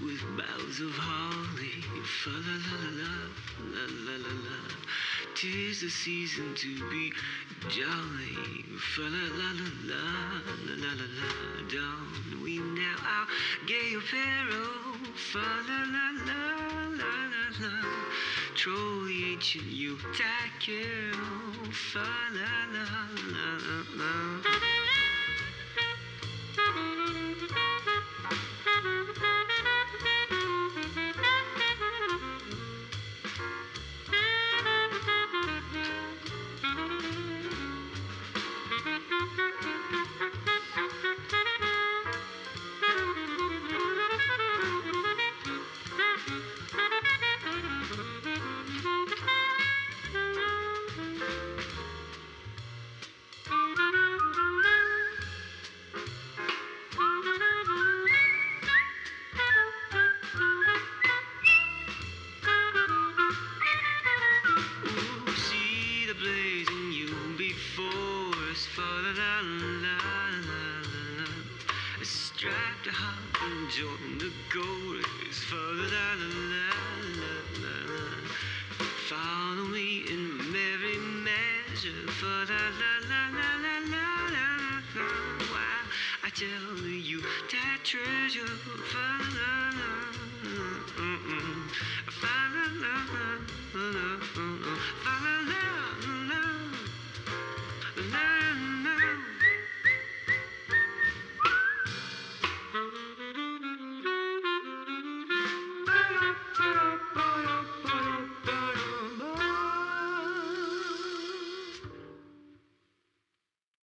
with boughs of holly. Fa la la la la la la la. 'Tis the season to be jolly. Fa la la la la la la la la. Don we now our gay apparel. Fa la la la la la la. Troll the ancient Yuletide carol. Fa la la la la la. Blazing you before us, fa la la la la la. Striped a hop and join the chorus, fa la la la la la la. Follow me in merry measure, fa la la la la la la la la. While I tell you that treasure, fa la la fa la la la fa la la.